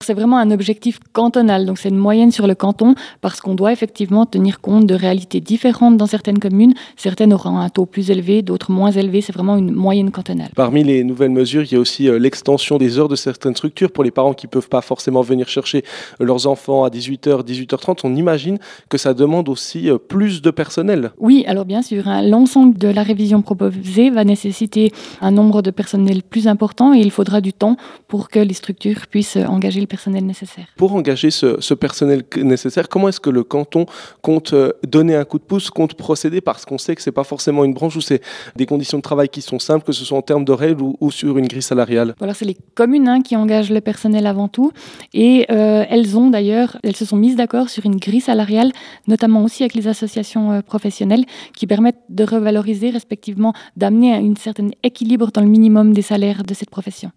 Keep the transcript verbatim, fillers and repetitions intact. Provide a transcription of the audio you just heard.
c'est vraiment un objectif cantonal, donc c'est une moyenne sur le canton, parce qu'on doit effectivement tenir compte de réalités différentes dans certaines communes. Certaines auront un taux plus élevé, d'autres moins élevé. C'est vraiment une moyenne cantonale. Parmi les nouvelles mesures, il y a aussi euh, l'extension des heures de certaines structures pour les parents qui ne peuvent pas forcément venir chercher leurs enfants à dix-huit heures, dix-huit heures trente. On imagine que ça demande aussi euh, plus de personnel. Oui, alors bien sûr, hein, l'ensemble de la révision proposée va nécessiter un nombre de personnel plus important et il faudra du temps pour que les structures puissent engager le personnel nécessaire. Pour engager ce, ce personnel nécessaire, comment est-ce que le canton compte donner un coup de pouce, compte procéder, parce qu'on sait que ce n'est pas forcément une branche où c'est des conditions de travail qui sont simples, que ce soit en termes de règles ou, ou sur une grille salariale? Alors c'est les communes hein, qui engagent le personnel avant tout et euh, elles ont d'ailleurs, elles se sont mises d'accord sur une grille salariale, notamment aussi avec les associations euh, professionnelles qui permettent de revaloriser respectivement, d'amener un certain équilibre dans le minimum des salaires de cette profession.